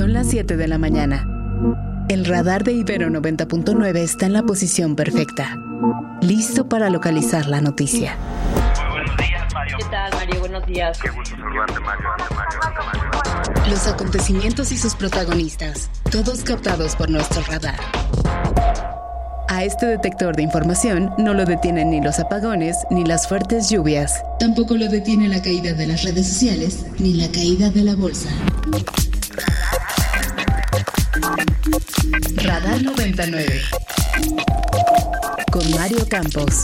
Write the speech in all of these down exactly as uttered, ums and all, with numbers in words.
Son las siete de la mañana. El radar de Ibero noventa punto nueve está en la posición perfecta, listo para localizar la noticia. Buenos días, Mario. ¿Qué tal, Mario? Buenos días. Qué gusto saludarte, Mario. Mario. Los acontecimientos y sus protagonistas, todos captados por nuestro radar. A este detector de información no lo detienen ni los apagones ni las fuertes lluvias. Tampoco lo detiene la caída de las redes sociales ni la caída de la bolsa. Radar noventa y nueve con Mario Campos.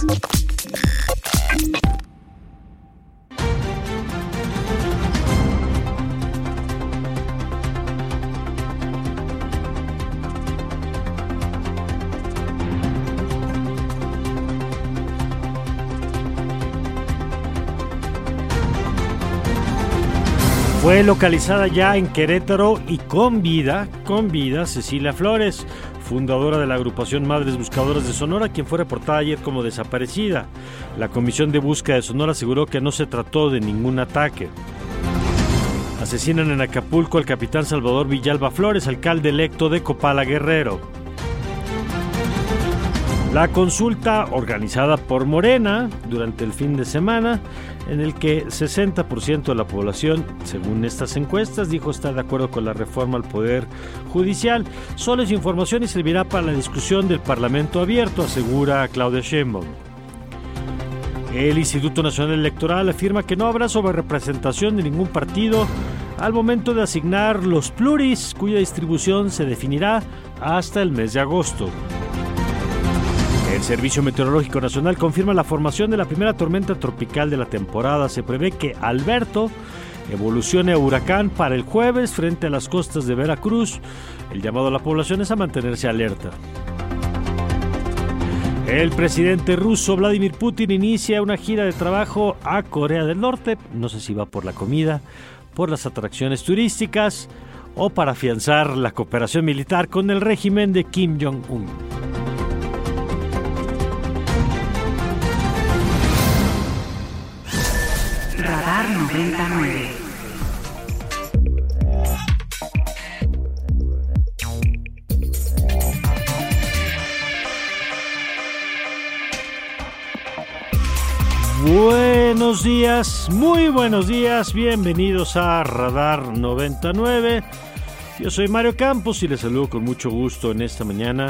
Fue localizada ya en Querétaro y con vida, con vida, Cecilia Flores, fundadora de la agrupación Madres Buscadoras de Sonora, quien fue reportada ayer como desaparecida. La Comisión de Búsqueda de Sonora aseguró que no se trató de ningún ataque. Asesinan en Acapulco al capitán Salvador Villalba Flores, alcalde electo de Copala, Guerrero. La consulta organizada por Morena durante el fin de semana, en el que sesenta por ciento de la población, según estas encuestas, dijo estar de acuerdo con la reforma al Poder Judicial. Solo es información y servirá para la discusión del Parlamento abierto, asegura Claudia Sheinbaum. El Instituto Nacional Electoral afirma que no habrá sobrerepresentación de ningún partido al momento de asignar los pluris, cuya distribución se definirá hasta el mes de agosto. El Servicio Meteorológico Nacional confirma la formación de la primera tormenta tropical de la temporada. Se prevé que Alberto evolucione a huracán para el jueves frente a las costas de Veracruz. El llamado a la población es a mantenerse alerta. El presidente ruso Vladimir Putin inicia una gira de trabajo a Corea del Norte. No sé si va por la comida, por las atracciones turísticas o para afianzar la cooperación militar con el régimen de Kim Jong-un. Radar noventa y nueve. Buenos días, muy buenos días, bienvenidos a Radar noventa y nueve. Yo soy Mario Campos y les saludo con mucho gusto en esta mañana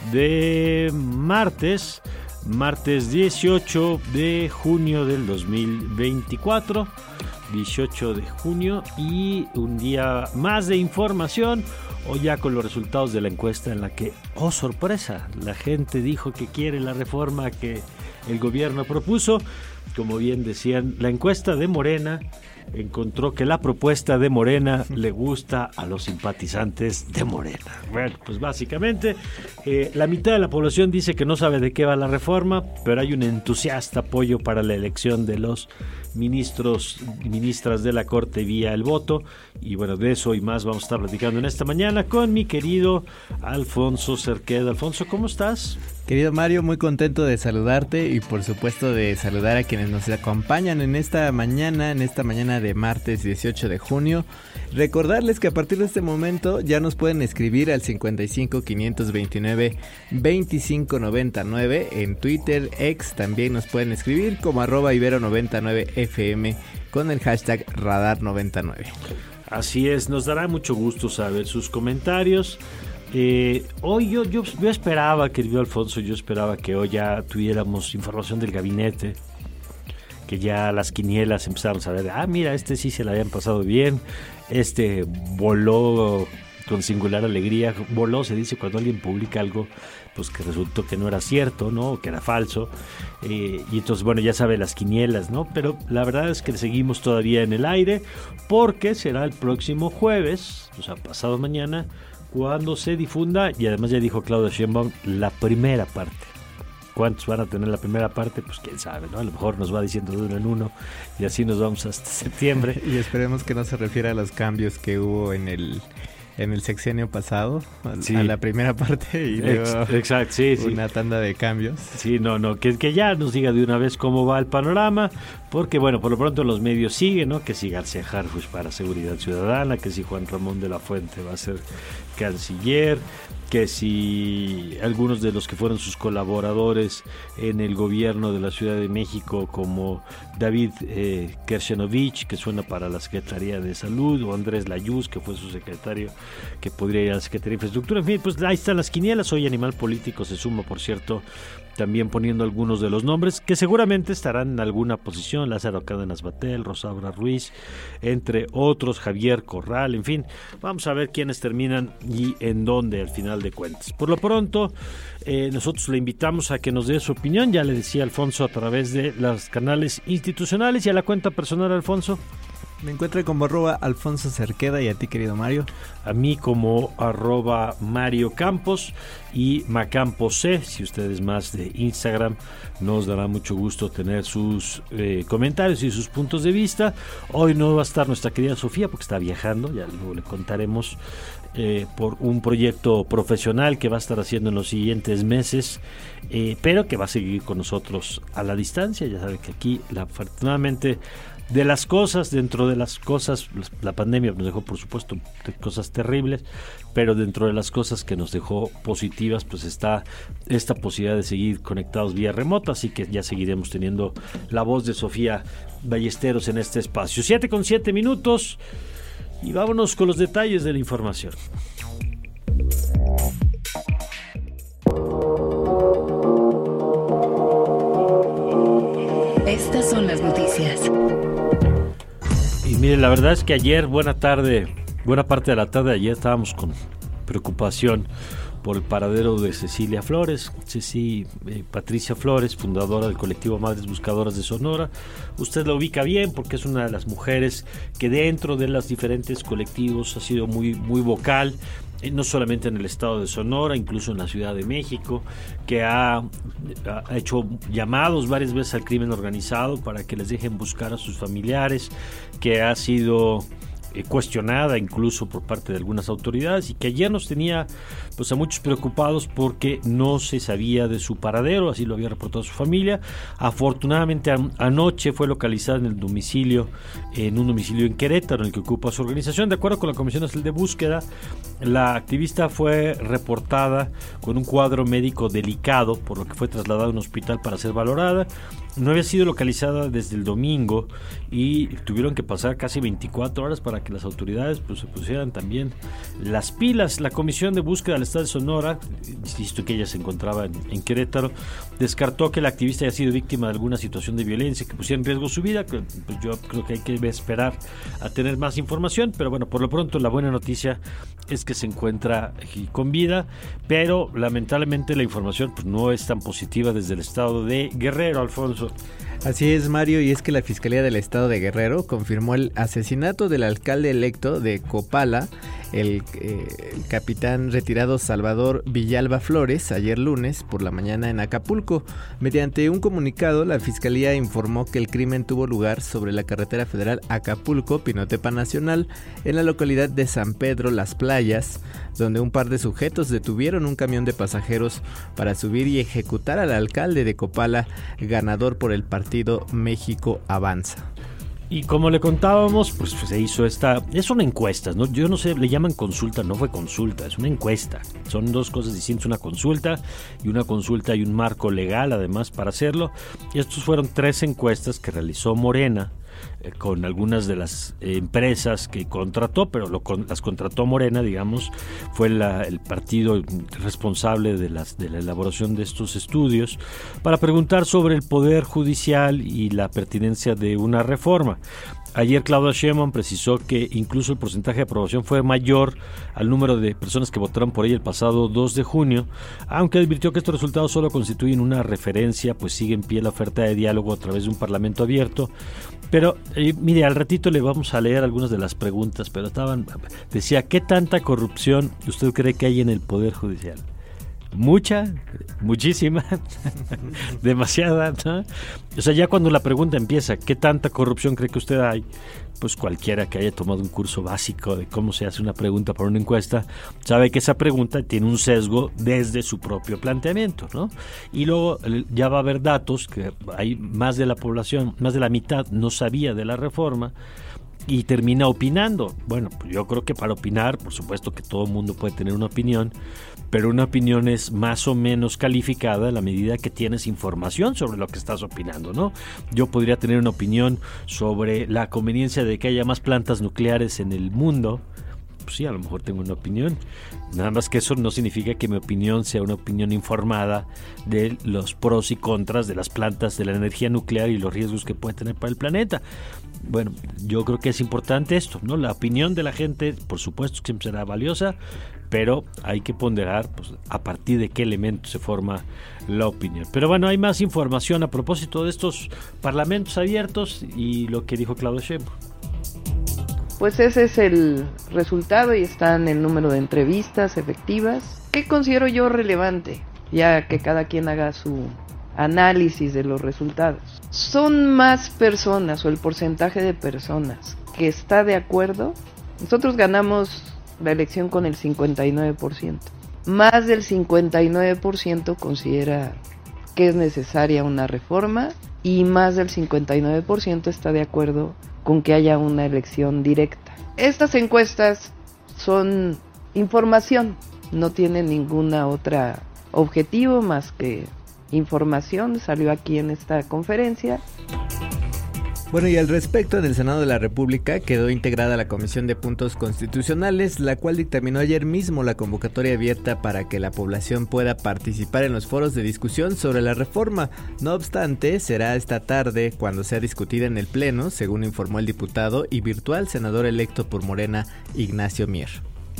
de martes. Martes dieciocho de junio del dos mil veinticuatro, dieciocho de junio, y un día más de información, hoy ya con los resultados de la encuesta en la que, oh sorpresa, la gente dijo que quiere la reforma que el gobierno propuso. Como bien decían, la encuesta de Morena encontró que la propuesta de Morena le gusta a los simpatizantes de Morena. Bueno, pues básicamente eh, la mitad de la población dice que no sabe de qué va la reforma, pero hay un entusiasta apoyo para la elección de los ministros y ministras de la Corte vía el voto. Y bueno, de eso y más vamos a estar platicando en esta mañana con mi querido Alfonso Cerqueda. Alfonso, ¿cómo estás? Querido Mario, muy contento de saludarte y por supuesto de saludar a quienes nos acompañan en esta mañana, en esta mañana de martes dieciocho de junio. Recordarles que a partir de este momento ya nos pueden escribir al cincuenta y cinco, quinientos veintinueve, veinticinco noventa y nueve. En Twitter, X también nos pueden escribir como arroba Ibero noventa y nueve F M con el hashtag Radar noventa y nueve. Así es, nos dará mucho gusto saber sus comentarios. Eh, hoy yo, yo, yo esperaba, querido Alfonso, yo esperaba que hoy ya tuviéramos información del gabinete, que ya las quinielas empezáramos a ver, ah, mira, este sí se la habían pasado bien, este voló con singular alegría. Voló, se dice cuando alguien publica algo pues que resultó que no era cierto, ¿no? Que era falso, eh, y entonces, bueno, ya sabe las quinielas, ¿no? Pero la verdad es que seguimos todavía en el aire, porque será el próximo jueves, o sea, pasado mañana, cuando se difunda, y además ya dijo Claudia Sheinbaum, la primera parte. ¿Cuántos van a tener la primera parte? Pues quién sabe, ¿no? A lo mejor nos va diciendo de uno en uno y así nos vamos hasta septiembre. Y esperemos que no se refiera a los cambios que hubo en el en el sexenio pasado, sí, a la primera parte y luego Ex, exacto, sí, una sí. tanda de cambios. Sí, no, no, que, que ya nos diga de una vez cómo va el panorama, porque bueno, por lo pronto los medios siguen, ¿no? Que si García Harfuch para Seguridad Ciudadana, que si Juan Ramón de la Fuente va a ser canciller, que si algunos de los que fueron sus colaboradores en el gobierno de la Ciudad de México, como David eh, Kershenovich, que suena para la Secretaría de Salud, o Andrés Layuz, que fue su secretario, que podría ir a la Secretaría de Infraestructura. En fin, pues ahí están las quinielas. Hoy Animal Político se suma, por cierto, también poniendo algunos de los nombres que seguramente estarán en alguna posición: Lázaro Cárdenas Batel, Rosaura Ruiz, entre otros, Javier Corral, en fin, vamos a ver quiénes terminan y en dónde al final de cuentas. Por lo pronto, eh, nosotros le invitamos a que nos dé su opinión, ya le decía Alfonso, a través de los canales institucionales y a la cuenta personal. Alfonso. Me encuentro como arroba Alfonso Cerqueda, y a ti, querido Mario. A mí como arroba Mario Campos y Macampo C, si usted es más de Instagram, nos dará mucho gusto tener sus eh, comentarios y sus puntos de vista. Hoy no va a estar nuestra querida Sofía porque está viajando, ya luego le contaremos, eh, por un proyecto profesional que va a estar haciendo en los siguientes meses, eh, pero que va a seguir con nosotros a la distancia. Ya sabe que aquí, la, afortunadamente, de las cosas, dentro de las cosas, la pandemia nos dejó, por supuesto, cosas terribles, pero dentro de las cosas que nos dejó positivas, pues está esta posibilidad de seguir conectados vía remota, así que ya seguiremos teniendo la voz de Sofía Ballesteros en este espacio. Siete con siete minutos, y vámonos con los detalles de la información. Estas son las noticias. Y miren, la verdad es que ayer, buena tarde, buena parte de la tarde de ayer estábamos con preocupación por el paradero de Cecilia Flores. Ceci, eh, Patricia Flores, fundadora del colectivo Madres Buscadoras de Sonora. Usted la ubica bien porque es una de las mujeres que dentro de los diferentes colectivos ha sido muy, muy vocal, eh, no solamente en el estado de Sonora, incluso en la Ciudad de México, que ha, ha hecho llamados varias veces al crimen organizado para que les dejen buscar a sus familiares, que ha sido eh, cuestionada incluso por parte de algunas autoridades, y que ayer nos tenía pues a muchos preocupados porque no se sabía de su paradero, así lo había reportado su familia. Afortunadamente an- anoche fue localizada en el domicilio, en un domicilio en Querétaro, en el que ocupa su organización. De acuerdo con la Comisión Nacional de Búsqueda, la activista fue reportada con un cuadro médico delicado, por lo que fue trasladada a un hospital para ser valorada. No había sido localizada desde el domingo y tuvieron que pasar casi veinticuatro horas para que las autoridades pues, se pusieran también las pilas. La Comisión de Búsqueda del Estado de Sonora, insisto que ella se encontraba en, en Querétaro, descartó que la activista haya sido víctima de alguna situación de violencia que pusiera en riesgo su vida. Pues yo creo que hay que esperar a tener más información, pero bueno, por lo pronto la buena noticia es que se encuentra con vida, pero lamentablemente la información pues, no es tan positiva desde el estado de Guerrero, Alfonso. Así es, Mario, y es que la Fiscalía del Estado de Guerrero confirmó el asesinato del alcalde electo de Copala, el, eh, el capitán retirado Salvador Villalba Flores, ayer lunes por la mañana en Acapulco. Mediante un comunicado, la Fiscalía informó que el crimen tuvo lugar sobre la carretera federal Acapulco-Pinotepa Nacional, en la localidad de San Pedro Las Playas, donde un par de sujetos detuvieron un camión de pasajeros para subir y ejecutar al alcalde de Copala, ganador por el partido México Avanza. Y como le contábamos, pues se hizo esta, es una encuesta, ¿no? Yo no sé, le llaman consulta, no fue consulta, es una encuesta. Son dos cosas distintas, una consulta y una consulta y un marco legal además para hacerlo. Y estos fueron tres encuestas que realizó Morena, eh, con algunas de las eh, empresas que contrató, pero lo con, las contrató Morena, digamos, fue la, el partido responsable de, las, de la elaboración de estos estudios, para preguntar sobre el Poder Judicial y la pertinencia de una reforma. Ayer Claudia Sheinbaum precisó que incluso el porcentaje de aprobación fue mayor al número de personas que votaron por ella el pasado dos de junio, aunque advirtió que estos resultados solo constituyen una referencia, pues sigue en pie la oferta de diálogo a través de un parlamento abierto. Pero, eh, mire, al ratito le vamos a leer algunas de las preguntas, pero estaban, decía, ¿qué tanta corrupción usted cree que hay en el Poder Judicial? mucha, muchísima, demasiada, ¿no? O sea, ya cuando la pregunta empieza, ¿qué tanta corrupción cree que usted hay? Pues cualquiera que haya tomado un curso básico de cómo se hace una pregunta para una encuesta sabe que esa pregunta tiene un sesgo desde su propio planteamiento, ¿no? Y luego ya va a haber datos que hay más de la población, más de la mitad no sabía de la reforma y termina opinando. Bueno, pues yo creo que para opinar, por supuesto que todo el mundo puede tener una opinión, pero una opinión es más o menos calificada a la medida que tienes información sobre lo que estás opinando, ¿no? Yo podría tener una opinión sobre la conveniencia de que haya más plantas nucleares en el mundo. Pues sí, a lo mejor tengo una opinión. Nada más que eso no significa que mi opinión sea una opinión informada de los pros y contras de las plantas de la energía nuclear y los riesgos que puede tener para el planeta. Bueno, yo creo que es importante esto, ¿no? La opinión de la gente, por supuesto, siempre será valiosa, pero hay que ponderar, pues, a partir de qué elemento se forma la opinión. Pero bueno, hay más información a propósito de estos parlamentos abiertos y lo que dijo Claudia Sheinbaum. Pues ese es el resultado y está en el número de entrevistas efectivas. ¿Qué considero yo relevante? Ya que cada quien haga su análisis de los resultados. Son más personas o el porcentaje de personas que está de acuerdo. Nosotros ganamos la elección con el cincuenta y nueve por ciento. Más del cincuenta y nueve por ciento considera que es necesaria una reforma y más del cincuenta y nueve por ciento está de acuerdo con que haya una elección directa. Estas encuestas son información, no tienen ninguna otra objetivo más que información. Salió aquí en esta conferencia. Bueno, y al respecto, en el Senado de la República quedó integrada la Comisión de Puntos Constitucionales, la cual dictaminó ayer mismo la convocatoria abierta para que la población pueda participar en los foros de discusión sobre la reforma. No obstante, será esta tarde cuando sea discutida en el Pleno, según informó el diputado y virtual senador electo por Morena, Ignacio Mier.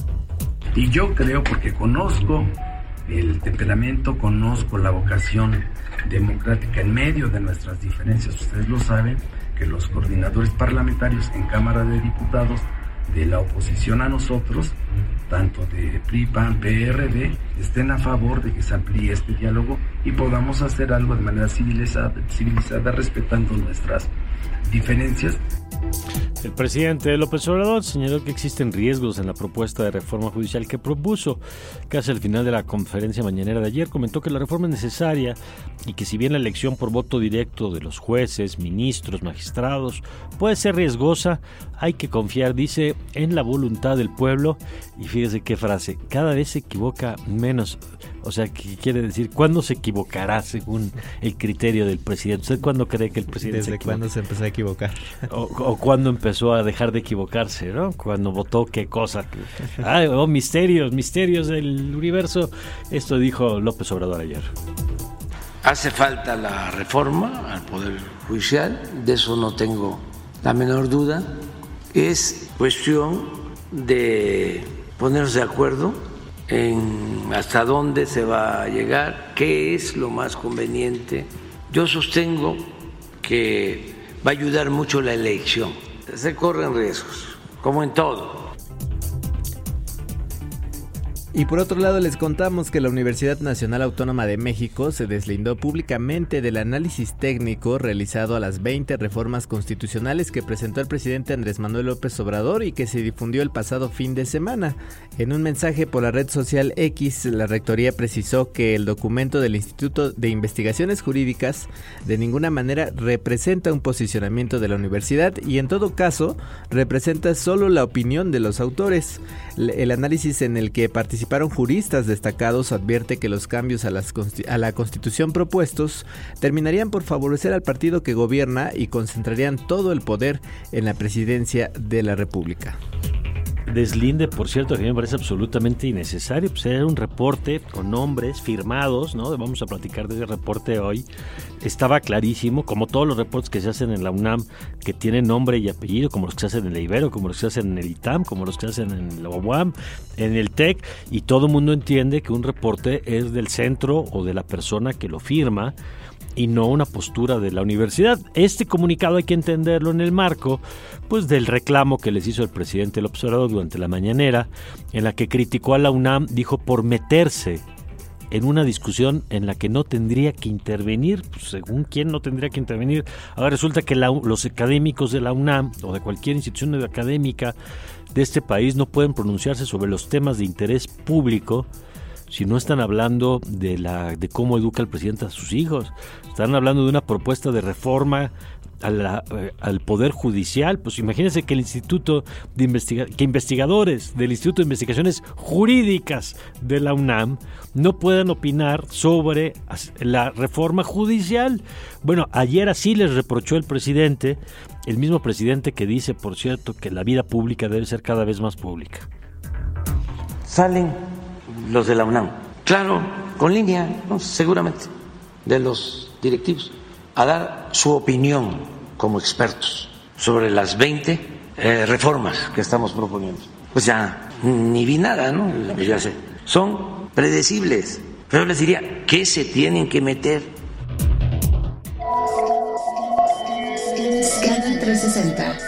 Y yo creo, porque conozco el temperamento, conozco la vocación democrática en medio de nuestras diferencias, ustedes lo saben, que los coordinadores parlamentarios en Cámara de Diputados de la oposición a nosotros, tanto de P R I, P A N, P R D, estén a favor de que se amplíe este diálogo y podamos hacer algo de manera civilizada, civilizada respetando nuestras diferencias. El presidente López Obrador señaló que existen riesgos en la propuesta de reforma judicial que propuso. Casi al final de la conferencia mañanera de ayer comentó que la reforma es necesaria y que si bien la elección por voto directo de los jueces, ministros, magistrados puede ser riesgosa, hay que confiar, dice, en la voluntad del pueblo. Y fíjese qué frase, cada vez se equivoca menos. O sea, ¿qué quiere decir? ¿Cuándo se equivocará según el criterio del presidente? ¿Usted cuándo cree que el presidente ¿Desde se equivoca? cuándo se empezó a equivocar? O, o cuándo empezó a dejar de equivocarse, ¿no? Cuando votó qué cosa. Ah, oh, misterios, misterios del universo. Esto dijo López Obrador ayer. Hace falta la reforma al Poder Judicial, de eso no tengo la menor duda. Es cuestión de ponernos de acuerdo en hasta dónde se va a llegar, qué es lo más conveniente. Yo sostengo que va a ayudar mucho la elección. Se corren riesgos, como en todo. Y por otro lado les contamos que la Universidad Nacional Autónoma de México se deslindó públicamente del análisis técnico realizado a las veinte reformas constitucionales que presentó el presidente Andrés Manuel López Obrador y que se difundió el pasado fin de semana. En un mensaje por la red social X, la Rectoría precisó que el documento del Instituto de Investigaciones Jurídicas de ninguna manera representa un posicionamiento de la universidad y en todo caso representa solo la opinión de los autores. El análisis en el que participaron juristas destacados advierte que los cambios a, las, a la Constitución propuestos terminarían por favorecer al partido que gobierna y concentrarían todo el poder en la presidencia de la República. Deslinde, por cierto, que a mí me parece absolutamente innecesario. Pues era un reporte con nombres firmados, ¿no? Vamos a platicar de ese reporte hoy. Estaba clarísimo, como todos los reportes que se hacen en la UNAM, que tienen nombre y apellido, como los que se hacen en la Ibero, como los que se hacen en el ITAM, como los que se hacen en la UAM, en el TEC, y todo el mundo entiende que un reporte es del centro o de la persona que lo firma, y no una postura de la universidad. Este comunicado hay que entenderlo en el marco, pues, del reclamo que les hizo el presidente López Obrador durante la mañanera, en la que criticó a la UNAM, dijo, por meterse en una discusión en la que no tendría que intervenir, pues, según quién no tendría que intervenir. Ahora resulta que la, los académicos de la UNAM o de cualquier institución académica de este país no pueden pronunciarse sobre los temas de interés público si no están hablando de la de cómo educa el presidente a sus hijos. Están hablando de una propuesta de reforma a la, eh, al Poder Judicial. Pues imagínense que el Instituto de Investiga- que investigadores del Instituto de Investigaciones Jurídicas de la UNAM no puedan opinar sobre la reforma judicial. Bueno, ayer así les reprochó el presidente, el mismo presidente que dice, por cierto, que la vida pública debe ser cada vez más pública. Salen los de la UNAM, claro, con línea, ¿no? Seguramente, de los directivos, a dar su opinión como expertos sobre las veinte eh, reformas que estamos proponiendo. Pues ya ni vi nada, ¿no? Ya sé. Son predecibles. Pero les diría, ¿qué se tienen que meter? Scanner trescientos sesenta.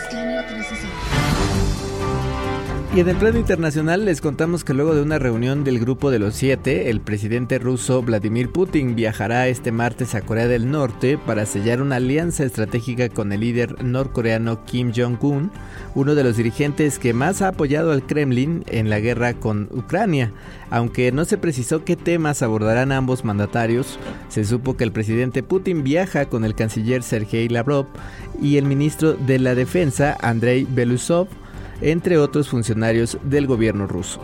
Y en el plano internacional les contamos que luego de una reunión del Grupo de los Siete, el presidente ruso Vladimir Putin viajará este martes a Corea del Norte para sellar una alianza estratégica con el líder norcoreano Kim Jong-un, uno de los dirigentes que más ha apoyado al Kremlin en la guerra con Ucrania. Aunque no se precisó qué temas abordarán ambos mandatarios, se supo que el presidente Putin viaja con el canciller Sergei Lavrov y el ministro de la Defensa Andrei Belousov, entre otros funcionarios del gobierno ruso.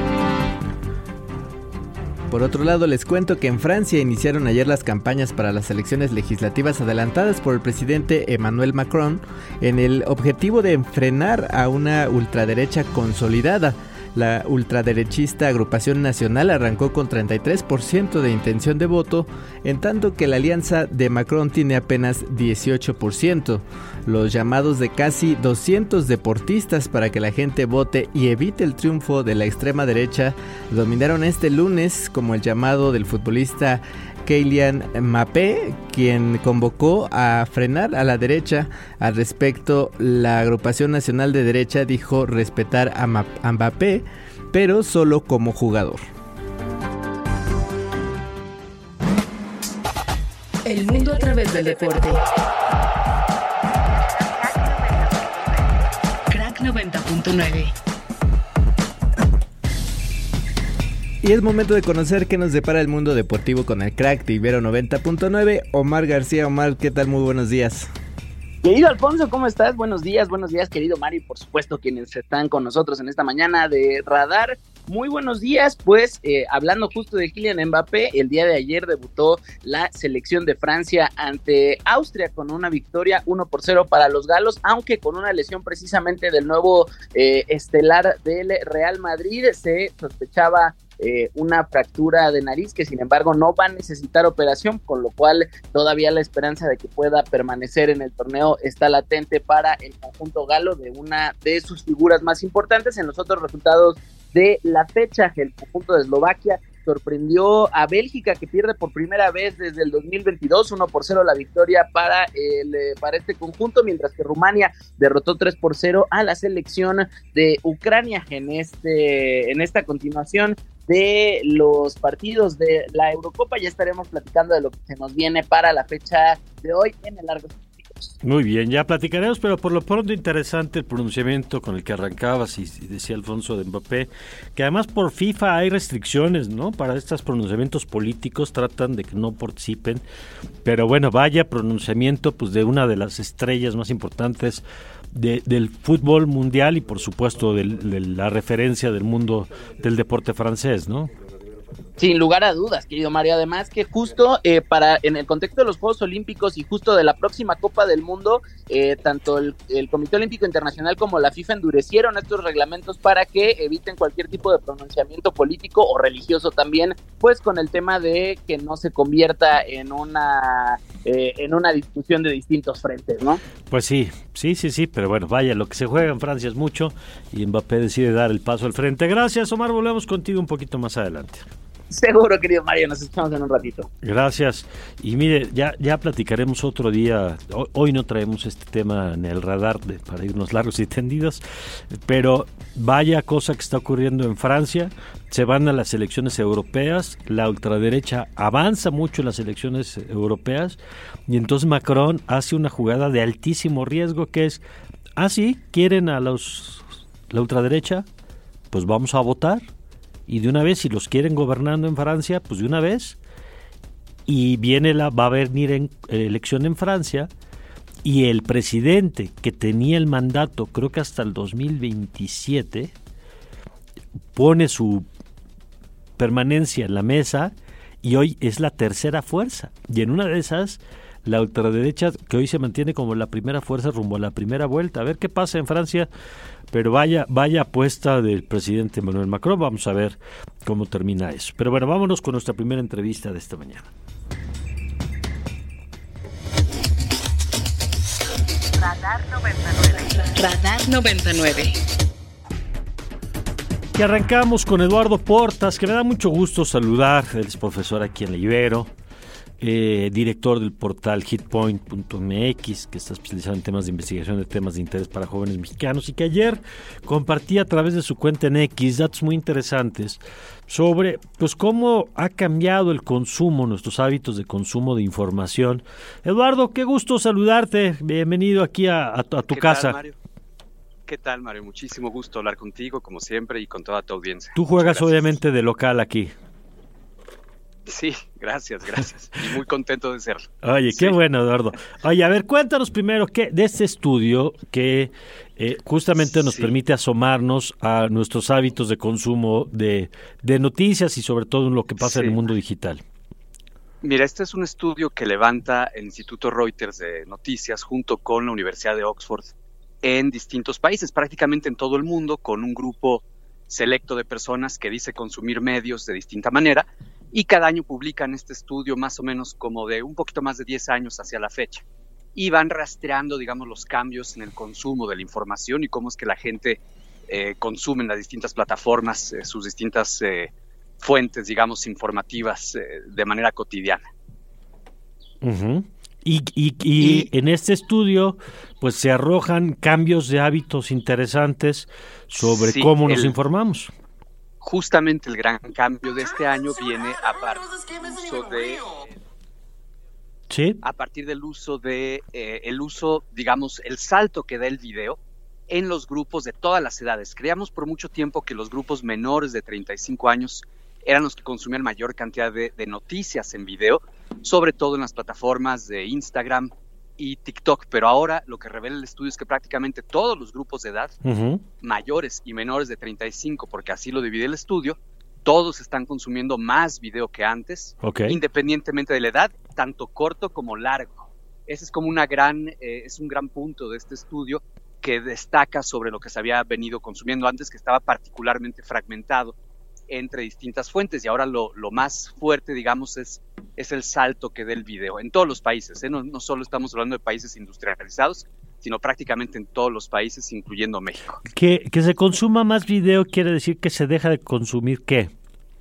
Por otro lado, les cuento que en Francia iniciaron ayer las campañas para las elecciones legislativas adelantadas por el presidente Emmanuel Macron en el objetivo de frenar a una ultraderecha consolidada. La ultraderechista Agrupación Nacional arrancó con treinta y tres por ciento de intención de voto, en tanto que la alianza de Macron tiene apenas dieciocho por ciento. Los llamados de casi doscientos deportistas para que la gente vote y evite el triunfo de la extrema derecha dominaron este lunes, como el llamado del futbolista Kylian Mbappé, quien convocó a frenar a la derecha. Al respecto, la Agrupación Nacional de Derecha dijo respetar a Mbappé, pero solo como jugador. El mundo a través del deporte. Crack noventa punto nueve. Y es momento de conocer qué nos depara el mundo deportivo con el crack de Ibero noventa punto nueve. Omar García. Omar, ¿qué tal? Muy buenos días. Querido Alfonso, ¿cómo estás? Buenos días, buenos días, querido Mario, y por supuesto quienes están con nosotros en esta mañana de Radar. Muy buenos días, pues eh, hablando justo de Kylian Mbappé, el día de ayer debutó la selección de Francia ante Austria con una victoria uno por cero para los galos, aunque con una lesión precisamente del nuevo eh, estelar del Real Madrid. Se sospechaba Eh, una fractura de nariz que sin embargo no va a necesitar operación, con lo cual todavía la esperanza de que pueda permanecer en el torneo está latente para el conjunto galo, de una de sus figuras más importantes. En los otros resultados de la fecha, el conjunto de Eslovaquia sorprendió a Bélgica, que pierde por primera vez desde el dos mil veintidós, uno por cero la victoria para, el, para este conjunto, mientras que Rumania derrotó tres por cero a la selección de Ucrania en, este, en esta continuación de los partidos de la Eurocopa. Ya estaremos platicando de lo que se nos viene para la fecha de hoy en el Largo. Muy bien, ya platicaremos, pero por lo pronto interesante el pronunciamiento con el que arrancabas y decía Alfonso de Mbappé, que además por FIFA hay restricciones, ¿no? Para estos pronunciamientos políticos tratan de que no participen, pero bueno, vaya pronunciamiento pues de una de las estrellas más importantes de, del fútbol mundial y por supuesto de, de la referencia del mundo del deporte francés, ¿no? Sin lugar a dudas, querido Mario. Además que justo eh, para en el contexto de los Juegos Olímpicos y justo de la próxima Copa del Mundo, eh, tanto el, el Comité Olímpico Internacional como la FIFA endurecieron estos reglamentos para que eviten cualquier tipo de pronunciamiento político o religioso también, pues con el tema de que no se convierta en una eh, en una discusión de distintos frentes, ¿no? Pues sí, sí, sí, sí, pero bueno, vaya, lo que se juega en Francia es mucho y Mbappé decide dar el paso al frente. Gracias, Omar, volvemos contigo un poquito más adelante. Seguro, querido Mario, nos escuchamos en un ratito. Gracias. Y mire, ya, ya platicaremos otro día. Hoy, hoy no traemos este tema en el radar de, para irnos largos y tendidos, pero vaya cosa que está ocurriendo en Francia. Se van a las elecciones europeas, la ultraderecha avanza mucho en las elecciones europeas y entonces Macron hace una jugada de altísimo riesgo que es, ah, sí, quieren a los la ultraderecha, pues vamos a votar. Y de una vez, si los quieren gobernando en Francia, pues de una vez. Y viene la, va a venir en, eh, elección en Francia. Y el presidente que tenía el mandato, creo que hasta el dos mil veintisiete, pone su permanencia en la mesa y hoy es la tercera fuerza. Y en una de esas, la ultraderecha, que hoy se mantiene como la primera fuerza rumbo a la primera vuelta. A ver qué pasa en Francia. Pero vaya, vaya apuesta del presidente Emmanuel Macron, vamos a ver cómo termina eso. Pero bueno, vámonos con nuestra primera entrevista de esta mañana. Radar noventa y nueve. Radar noventa y nueve. Y arrancamos con Eduardo Portas, que me da mucho gusto saludar. Él es profesor aquí en la Ibero. Eh, director del portal hitpoint punto m x, que está especializado en temas de investigación de temas de interés para jóvenes mexicanos y que ayer compartía a través de su cuenta en X datos muy interesantes sobre pues cómo ha cambiado el consumo, nuestros hábitos de consumo de información. Eduardo, qué gusto saludarte, bienvenido aquí a, a, a tu ¿Qué casa. Tal, Mario? ¿Qué tal, Mario? Muchísimo gusto hablar contigo, como siempre, y con toda tu audiencia. Tú juegas obviamente de local aquí. Sí, gracias, gracias. Y muy contento de serlo. Oye, qué sí. Bueno, Eduardo. Oye, a ver, cuéntanos primero qué de este estudio que eh, justamente nos sí. permite asomarnos a nuestros hábitos de consumo de, de noticias y sobre todo en lo que pasa sí. en el mundo digital. Mira, este es un estudio que levanta el Instituto Reuters de Noticias junto con la Universidad de Oxford en distintos países, prácticamente en todo el mundo, con un grupo selecto de personas que dice consumir medios de distinta manera. Y cada año publican este estudio más o menos como de un poquito más de diez años hacia la fecha. Y van rastreando, digamos, los cambios en el consumo de la información y cómo es que la gente eh, consume en las distintas plataformas, eh, sus distintas eh, fuentes, digamos, informativas eh, de manera cotidiana. Uh-huh. Y, y, y, y en este estudio, pues se arrojan cambios de hábitos interesantes sobre sí, cómo nos el... informamos. Justamente el gran cambio de este año viene a partir del uso de, ¿sí? a partir del uso de eh, el uso, digamos, el salto que da el video en los grupos de todas las edades. Creíamos por mucho tiempo que los grupos menores de treinta y cinco años eran los que consumían mayor cantidad de, de noticias en video, sobre todo en las plataformas de Instagram y TikTok, pero ahora lo que revela el estudio es que prácticamente todos los grupos de edad, uh-huh. mayores y menores de treinta y cinco, porque así lo divide el estudio, todos están consumiendo más video que antes, okay. independientemente de la edad, tanto corto como largo. Ese es como una gran, eh, es un gran punto de este estudio que destaca sobre lo que se había venido consumiendo antes, que estaba particularmente fragmentado entre distintas fuentes, y ahora lo, lo más fuerte, digamos, es, es el salto que da el video en todos los países, ¿eh? no, no solo estamos hablando de países industrializados, sino prácticamente en todos los países, incluyendo México. Que, que se consuma más video quiere decir que se deja de consumir ¿qué?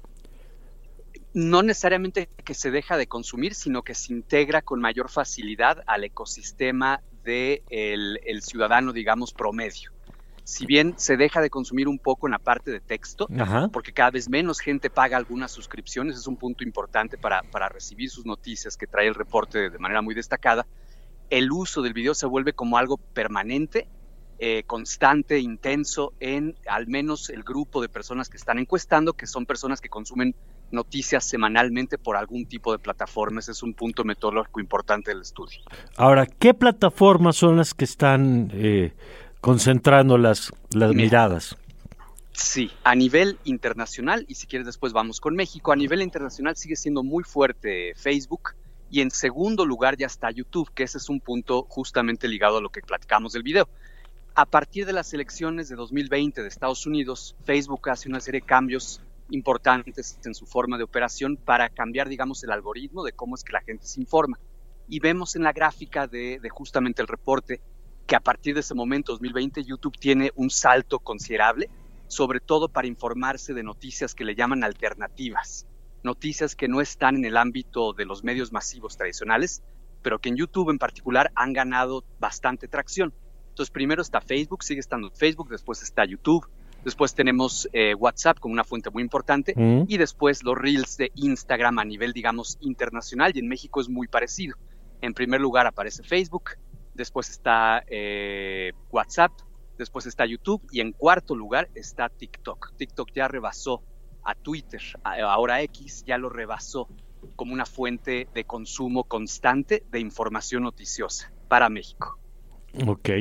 No necesariamente que se deja de consumir, sino que se integra con mayor facilidad al ecosistema del de el ciudadano, digamos, promedio. Si bien se deja de consumir un poco en la parte de texto, Ajá. porque cada vez menos gente paga algunas suscripciones, es un punto importante para, para recibir sus noticias que trae el reporte de, de manera muy destacada, el uso del video se vuelve como algo permanente, eh, constante, intenso en al menos el grupo de personas que están encuestando, que son personas que consumen noticias semanalmente por algún tipo de plataforma. Ese es un punto metodológico importante del estudio. Ahora, ¿qué plataformas son las que están eh, concentrando las, las Mira, miradas? Sí, a nivel internacional, y si quieres después vamos con México, a nivel internacional sigue siendo muy fuerte Facebook, y en segundo lugar ya está YouTube, que ese es un punto justamente ligado a lo que platicamos del video. A partir de las elecciones de dos mil veinte de Estados Unidos, Facebook hace una serie de cambios importantes en su forma de operación para cambiar, digamos, el algoritmo de cómo es que la gente se informa. Y vemos en la gráfica de, de justamente el reporte que a partir de ese momento, dos mil veinte, YouTube tiene un salto considerable, sobre todo para informarse de noticias que le llaman alternativas. noticias que no están en el ámbito de los medios masivos tradicionales, pero que en YouTube en particular han ganado bastante tracción. Entonces primero está Facebook, sigue estando Facebook, después está YouTube, después tenemos eh, WhatsApp como una fuente muy importante mm. y después los Reels de Instagram a nivel, digamos, internacional, y en México es muy parecido. En primer lugar aparece Facebook, después está eh, WhatsApp, después está YouTube y en cuarto lugar está TikTok. TikTok ya rebasó a Twitter, ahora X, ya lo rebasó como una fuente de consumo constante de información noticiosa para México. Ok.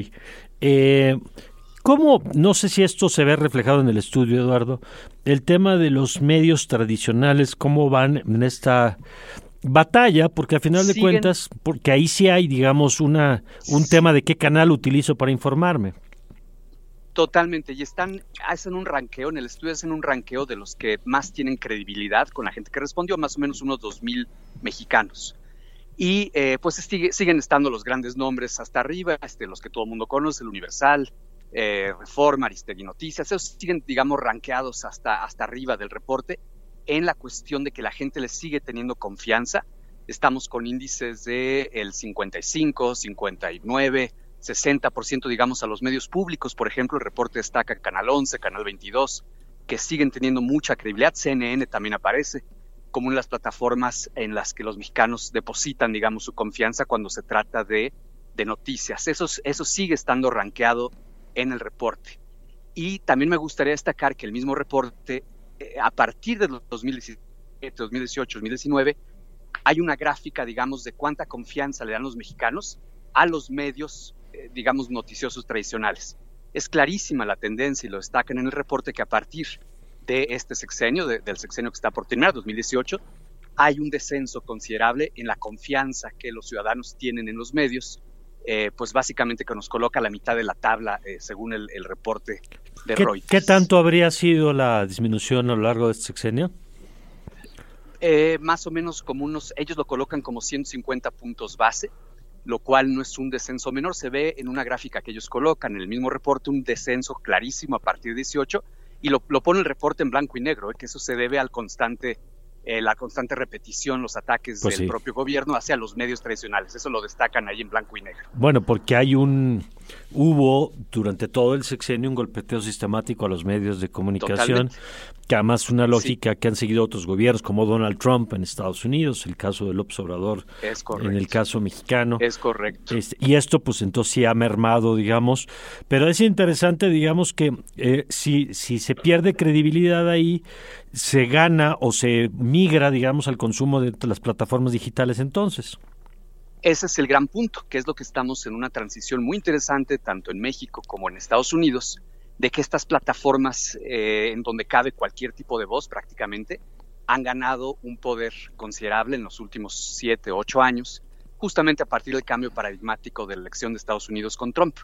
Eh, ¿Cómo, no sé si esto se ve reflejado en el estudio, Eduardo, el tema de los medios tradicionales, cómo van en esta batalla? Porque al final de Siguen, cuentas, porque ahí sí hay, digamos, una un tema de qué canal utilizo para informarme. Totalmente, y están, hacen un ranqueo, en el estudio hacen un ranqueo de los que más tienen credibilidad con la gente que respondió, más o menos unos dos mil mexicanos. Y eh, pues sigue, siguen estando los grandes nombres hasta arriba, este, los que todo el mundo conoce, el Universal, eh, Reforma, Aristegui Noticias, esos siguen, digamos, ranqueados hasta, hasta arriba del reporte en la cuestión de que la gente les sigue teniendo confianza. Estamos con índices de el cincuenta y cinco, cincuenta y nueve, sesenta por ciento, digamos, a los medios públicos. Por ejemplo, el reporte destaca Canal once, Canal veintidós, que siguen teniendo mucha credibilidad. C N N también aparece como en las plataformas en las que los mexicanos depositan, digamos, su confianza cuando se trata de, de noticias. Eso, eso sigue estando rankeado en el reporte. Y también me gustaría destacar que el mismo reporte, eh, a partir de los dos mil diecisiete, dos mil dieciocho, dos mil diecinueve, hay una gráfica, digamos, de cuánta confianza le dan los mexicanos a los medios, eh, digamos, noticiosos tradicionales. Es clarísima la tendencia, y lo destacan en el reporte, que a partir de este sexenio, de, del sexenio que está por terminar, dos mil dieciocho, hay un descenso considerable en la confianza que los ciudadanos tienen en los medios, eh, pues básicamente que nos coloca a la mitad de la tabla, eh, según el, el reporte de ¿Qué, Reuters. ¿Qué tanto habría sido la disminución a lo largo de este sexenio? Eh, más o menos como unos, ellos lo colocan como ciento cincuenta puntos base, lo cual no es un descenso menor. Se ve en una gráfica que ellos colocan en el mismo reporte un descenso clarísimo a partir de dieciocho, y lo, lo pone el reporte en blanco y negro, ¿eh? Que eso se debe al constante, eh, la constante repetición, los ataques pues del sí. propio gobierno hacia los medios tradicionales. Eso lo destacan ahí en blanco y negro. Bueno, porque hay un, hubo durante todo el sexenio un golpeteo sistemático a los medios de comunicación, Totalmente. que además una lógica sí. que han seguido otros gobiernos como Donald Trump en Estados Unidos, el caso de López Obrador en el caso mexicano. Es correcto. Este, y esto pues entonces sí ha mermado, digamos, pero es interesante, digamos, que eh, si, si se pierde credibilidad ahí, se gana o se migra, digamos, al consumo de las plataformas digitales entonces. Ese es el gran punto, que es lo que estamos en una transición muy interesante, tanto en México como en Estados Unidos, de que estas plataformas, eh, en donde cabe cualquier tipo de voz prácticamente, han ganado un poder considerable en los últimos siete, ocho años, justamente a partir del cambio paradigmático de la elección de Estados Unidos con Trump.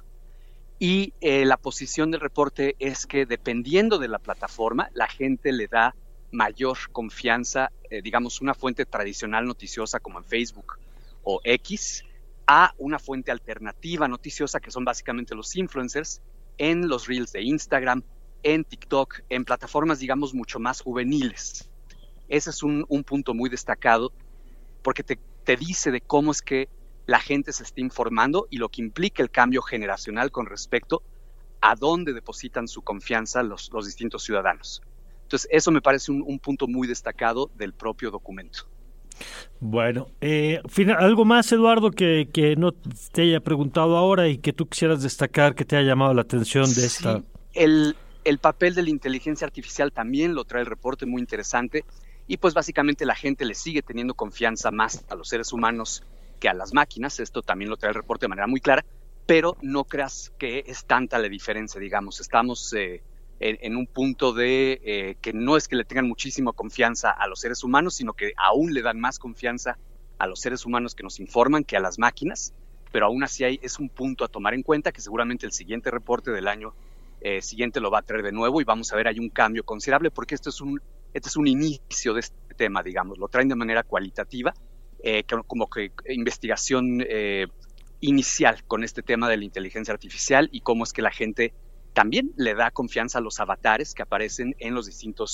Y eh, la posición del reporte es que dependiendo de la plataforma, la gente le da mayor confianza, eh, digamos, una fuente tradicional noticiosa como en Facebook o X, a una fuente alternativa noticiosa que son básicamente los influencers, en los Reels de Instagram, en TikTok, en plataformas, digamos, mucho más juveniles. Ese es un, un punto muy destacado, porque te, te dice de cómo es que la gente se está informando y lo que implica el cambio generacional con respecto a dónde depositan su confianza los, los distintos ciudadanos. Entonces, eso me parece un, un punto muy destacado del propio documento. Bueno, eh, final, algo más, Eduardo, que, que no te haya preguntado ahora y que tú quisieras destacar, que te haya llamado la atención de esta. Sí, el, el papel de la inteligencia artificial también lo trae el reporte, muy interesante, y pues básicamente la gente le sigue teniendo confianza más a los seres humanos que a las máquinas. Esto también lo trae el reporte de manera muy clara, pero no creas que es tanta la diferencia, digamos. Estamos eh, en, en un punto de eh, que no es que le tengan muchísima confianza a los seres humanos, sino que aún le dan más confianza a los seres humanos que nos informan que a las máquinas, pero aún así hay, es un punto a tomar en cuenta, que seguramente el siguiente reporte del año eh, siguiente lo va a traer de nuevo y vamos a ver, hay un cambio considerable, porque esto es un, este es un inicio de este tema, digamos, lo traen de manera cualitativa, eh, como que investigación eh, inicial con este tema de la inteligencia artificial y cómo es que la gente también le da confianza a los avatares que aparecen en los distintos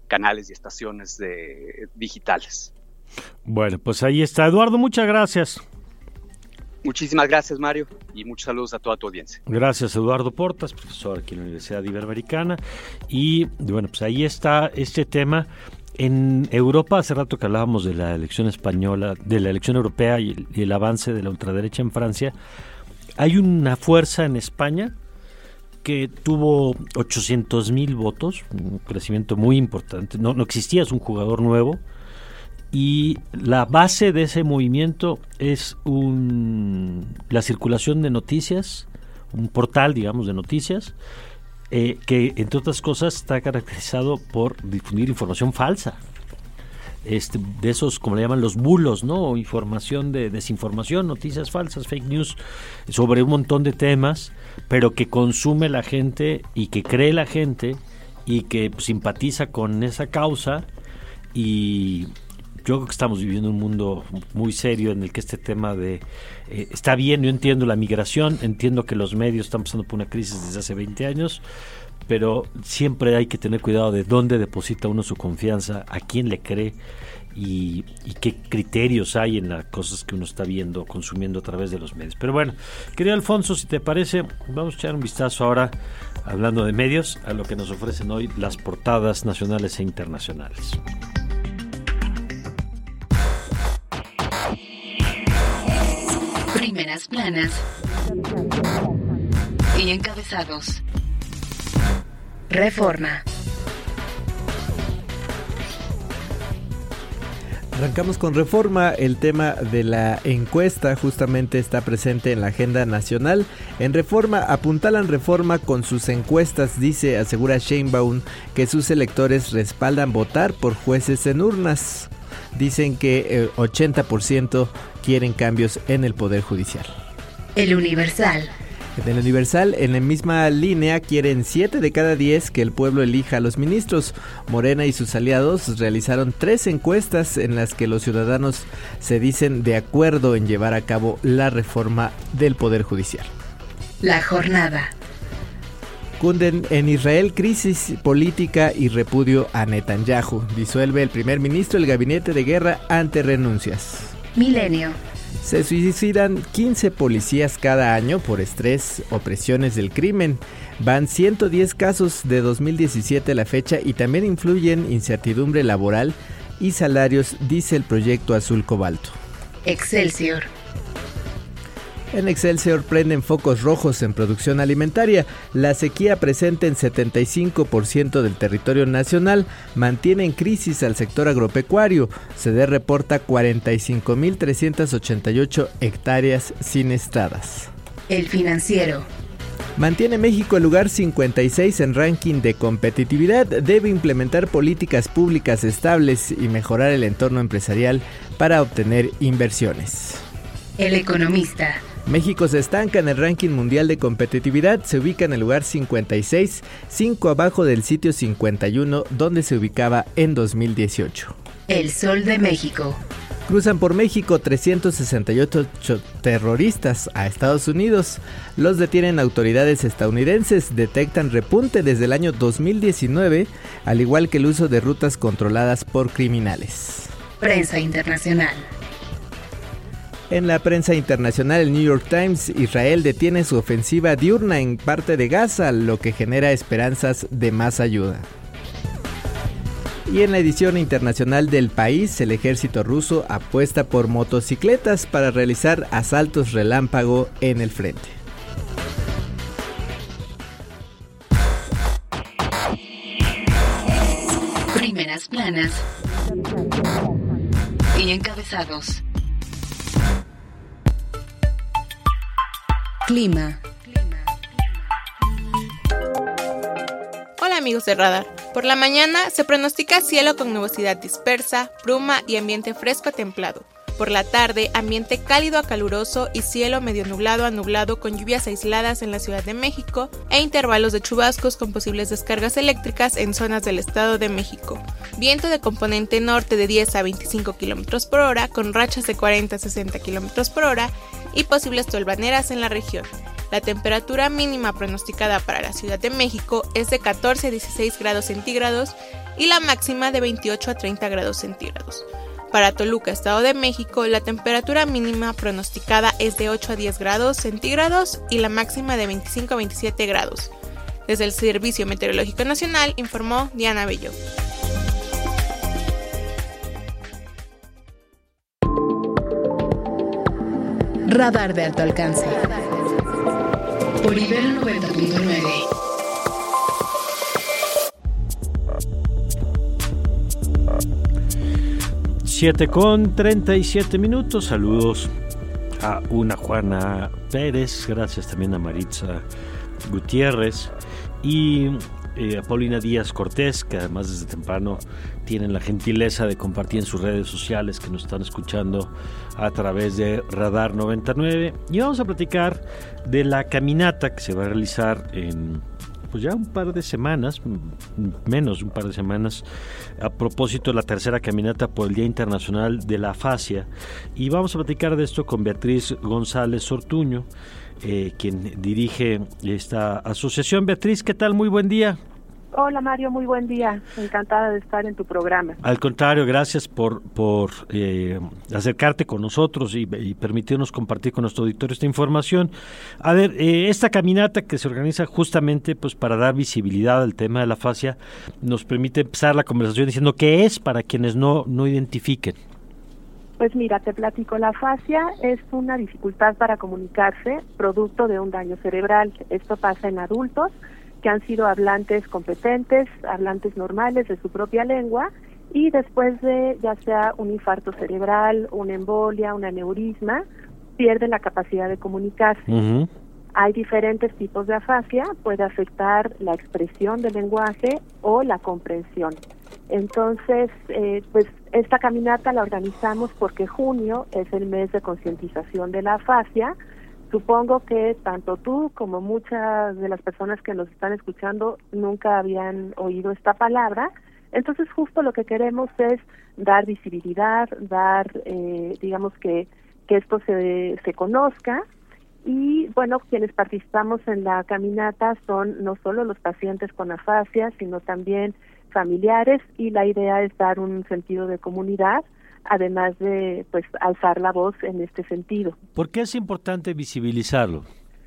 canales y estaciones de, digitales. Bueno, pues ahí está. Eduardo, muchas gracias. Muchísimas gracias, Mario, y muchos saludos a toda tu audiencia. Gracias, Eduardo Portas, profesor aquí en la Universidad Iberoamericana. Y bueno, pues ahí está este tema. En Europa, hace rato que hablábamos de la elección española, de la elección europea y el, y el avance de la ultraderecha en Francia, hay una fuerza en España que tuvo ochocientos mil votos, un crecimiento muy importante. No, no existía, es un jugador nuevo. Y la base de ese movimiento es un, la circulación de noticias, un portal, digamos, de noticias, eh, que entre otras cosas está caracterizado por difundir información falsa. Este, de esos, como le llaman, los bulos, ¿no? Información de desinformación, noticias falsas, fake news, sobre un montón de temas, pero que consume la gente y que cree la gente y que pues, simpatiza con esa causa. Y yo creo que estamos viviendo un mundo muy serio en el que este tema de... Eh, está bien, yo entiendo la migración, entiendo que los medios están pasando por una crisis desde hace veinte años, pero siempre hay que tener cuidado de dónde deposita uno su confianza, a quién le cree y, y qué criterios hay en las cosas que uno está viendo, consumiendo a través de los medios. Pero bueno, querido Alfonso, si te parece, vamos a echar un vistazo ahora, hablando de medios, a lo que nos ofrecen hoy las portadas nacionales e internacionales. Primeras planas y encabezados. Reforma. Arrancamos con Reforma. El tema de la encuesta justamente está presente en la agenda nacional. En Reforma apuntalan Reforma con sus encuestas, dice, asegura Sheinbaum que sus electores respaldan votar por jueces en urnas. Dicen que el ochenta por ciento quieren cambios en el Poder Judicial. El Universal. En el Universal, en la misma línea, quieren siete de cada diez que el pueblo elija a los ministros. Morena y sus aliados realizaron tres encuestas en las que los ciudadanos se dicen de acuerdo en llevar a cabo la reforma del Poder Judicial. La Jornada. Cunden en Israel crisis política y repudio a Netanyahu. Disuelve el primer ministro el gabinete de guerra ante renuncias. Milenio. Se suicidan quince policías cada año por estrés o presiones del crimen. Van ciento diez casos de dos mil diecisiete a la fecha y también influyen incertidumbre laboral y salarios, dice el proyecto Azul Cobalto. Excelsior. En Excelsior prenden focos rojos en producción alimentaria. La sequía presente en setenta y cinco por ciento del territorio nacional mantiene en crisis al sector agropecuario. C D reporta cuarenta y cinco mil trescientas ochenta y ocho hectáreas sinestadas. El Financiero. Mantiene México el lugar cincuenta y seis en ranking de competitividad. Debe implementar políticas públicas estables y mejorar el entorno empresarial para obtener inversiones. El Economista. México se estanca en el ranking mundial de competitividad, se ubica en el lugar cincuenta y seis, cinco abajo del sitio cincuenta y uno, donde se ubicaba en dos mil dieciocho. El Sol de México. Cruzan por México trescientos sesenta y ocho terroristas a Estados Unidos. Los detienen autoridades estadounidenses, detectan repunte desde el año dos mil diecinueve, al igual que el uso de rutas controladas por criminales. Prensa internacional. En la prensa internacional, el New York Times, Israel detiene su ofensiva diurna en parte de Gaza, lo que genera esperanzas de más ayuda. Y en la edición internacional del País, el ejército ruso apuesta por motocicletas para realizar asaltos relámpago en el frente. Primeras planas y encabezados. Clima. Hola amigos de Radar. Por la mañana se pronostica cielo con nubosidad dispersa, bruma y ambiente fresco a templado. Por la tarde, ambiente cálido a caluroso y cielo medio nublado a nublado con lluvias aisladas en la Ciudad de México e intervalos de chubascos con posibles descargas eléctricas en zonas del Estado de México. Viento de componente norte de diez a veinticinco kilómetros por hora con rachas de cuarenta a sesenta kilómetros por hora y posibles tolvaneras en la región. La temperatura mínima pronosticada para la Ciudad de México es de catorce a dieciséis grados centígrados y la máxima de veintiocho a treinta grados centígrados. Para Toluca, Estado de México, la temperatura mínima pronosticada es de ocho a diez grados centígrados y la máxima de veinticinco a veintisiete grados. Desde el Servicio Meteorológico Nacional informó Diana Bello. Radar de alto alcance. Por Ibero noventa punto nueve. siete con treinta y siete minutos. Saludos a una Juana Pérez. Gracias también a Maritza Gutiérrez y eh, a Paulina Díaz Cortés, que además desde temprano tienen la gentileza de compartir en sus redes sociales que nos están escuchando a través de Radar noventa y nueve. Y vamos a platicar de la caminata que se va a realizar en pues ya un par de semanas, menos de un par de semanas, a propósito de la tercera caminata por el Día Internacional de la Afasia. Y vamos a platicar de esto con Beatriz González Ortuño, eh, quien dirige esta asociación. Beatriz, ¿qué tal? Muy buen día. Hola Mario, muy buen día. Encantada de estar en tu programa. Al contrario, gracias por, por eh, acercarte con nosotros y, y permitirnos compartir con nuestro auditorio esta información. A ver, eh, esta caminata que se organiza justamente pues para dar visibilidad al tema de la afasia nos permite empezar la conversación diciendo qué es para quienes no, no identifiquen. Pues mira, te platico, la afasia es una dificultad para comunicarse producto de un daño cerebral. Esto pasa en adultos que han sido hablantes competentes, hablantes normales de su propia lengua, y después de ya sea un infarto cerebral, una embolia, un aneurisma, pierden la capacidad de comunicarse. Uh-huh. Hay diferentes tipos de afasia, puede afectar la expresión del lenguaje o la comprensión. Entonces, eh, pues esta caminata la organizamos porque junio es el mes de concientización de la afasia. Supongo que tanto tú como muchas de las personas que nos están escuchando nunca habían oído esta palabra. Entonces justo lo que queremos es dar visibilidad, dar, eh, digamos que, que esto se, se conozca. Y bueno, quienes participamos en la caminata son no solo los pacientes con afasia, sino también familiares, y la idea es dar un sentido de comunidad, además de pues alzar la voz en este sentido. ¿Por qué es importante visibilizarlo?